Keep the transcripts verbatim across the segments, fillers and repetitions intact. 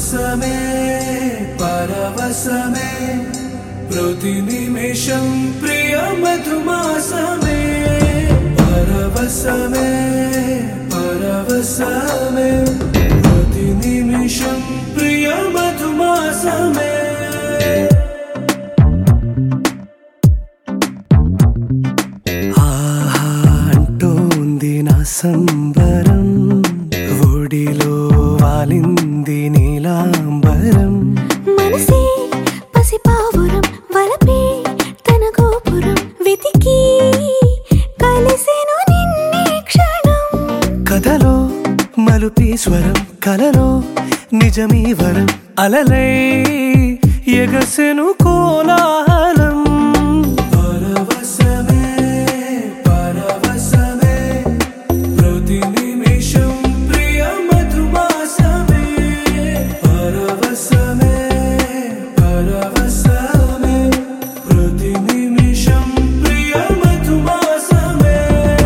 పరవశమే పరవశమే ప్రతి నిమిషం ప్రియ మధుమాసమే పరవశమే పరవశమే ప్రతి నిమిషం ప్రియ మధుమాసమే ఆహా అంటోంది నా సంబరం ఒడిలో వాలింది నీలాంబరం మనసే పసిపావురం వలపే తన గోపురం వెతికి కలిసెను నిన్నే క్షణం కథలో మలుపి స్వరం కలలో నిజమీ వరం అలలై ఎగసెను కోలాహలం పరవశమే పరవశమే ప్రతి నిమిషం ప్రియ మధుమాసమే పరవశమే పరవశమే ప్రతి నిమిషం ప్రియ మధుమాసమే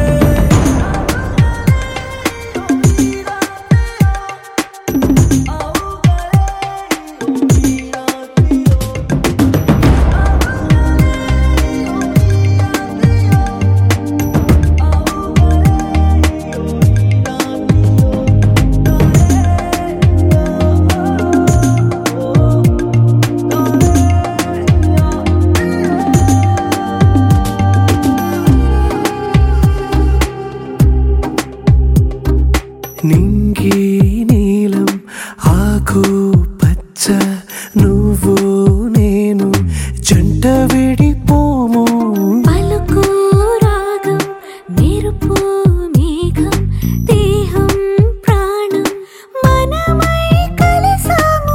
నింగి నీలం ఆకు పచ్చ నువ్వు నేను జంట విడిపోము పలుకు రాగం మెరుపు మేఘం దేహం ప్రాణం మనమై కలిసాము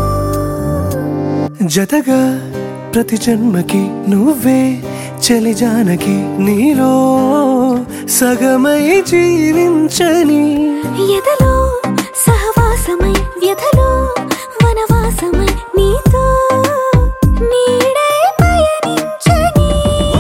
జతగా ప్రతి జన్మకి నువ్వే చలి జానకి నీలో సగమై జీవించని ఎదలో సహవాసమై వ్యధలో వనవాసమై నీతో నీడై పయనించని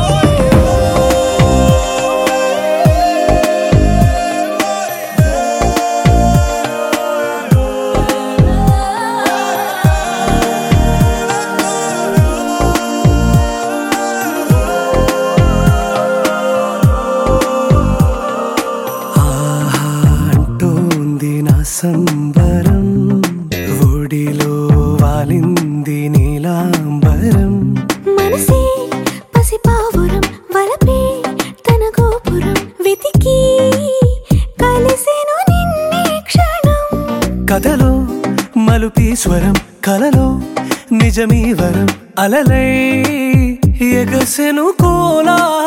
సంబరం ఒడిలో వాలింది నీలాంబరం మనసే పసిపావురం వలపే తన గోపురం వెతికి కలిసెను నిన్నే క్షణం కథలో మలుపి స్వరం కలలో నిజమీ వరం అలలై ఎగసెను కోలా